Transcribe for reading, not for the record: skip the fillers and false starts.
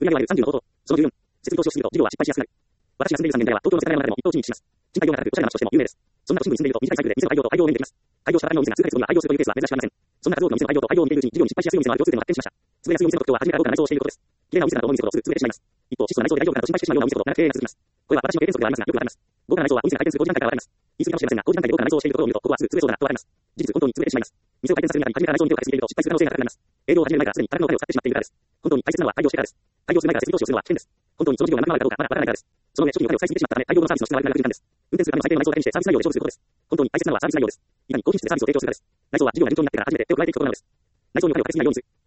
売上は30のこと。その14、設備投資をしすぎると事業は失敗しやすくなる。私が住んでいる3年では東京の世田谷の中でも一等地に位置します。賃貸業が高く、おしゃれな街としても有名です。そんな都心部に住んでいると短いサイクルで店の開業と廃業を見てきます。開業したばかりのお店が数ヶ月後には廃業するというケースは珍しくありません。そんな数多くの店の開業と廃業を見ているうちに事業に失敗しやすいお店のある共通点が発見しました。潰れやすいお店の特徴は初めからどうか内装をしていることです。綺麗なお店だと思う店ほどすぐ潰れてしまいます。一方、質素な内装で大丈夫かと心配してしまうようなお店ほど長く経営が続きます。これは私の経営原則ではありますが、よくわかります。豪華な内装はお店が開店する工事段階からわかります。言い過ぎかもしれませんが、工事段階で豪華な内装をしているところを見ると、ここはすぐ潰れそうだなとわかります。事実、本当に潰れてしまいます。店を開店させるにあたり、初めから内装に手をかけすぎると失敗する可能性が高くなります。営業を始める前からすでに多額のお金を使ってしまっているからです。本当に大切なのは開業してからです。開業する前から設備投資をするのは危険です。本当にその事業が何回もあるかどうかまだわからないからです。その上、初期にお金を使いすぎてしまったため、開業後のサービスの質が悪くなるからです。運転するための最低の内装を大事にしてサービス内容で勝負することです。本当に大切なのはサービス内容です。いかに高品質でサービスを提供するかです。内装は事業が順調になってから初めて手を加えていくことなのです。内装にお金をかけすぎないようにする。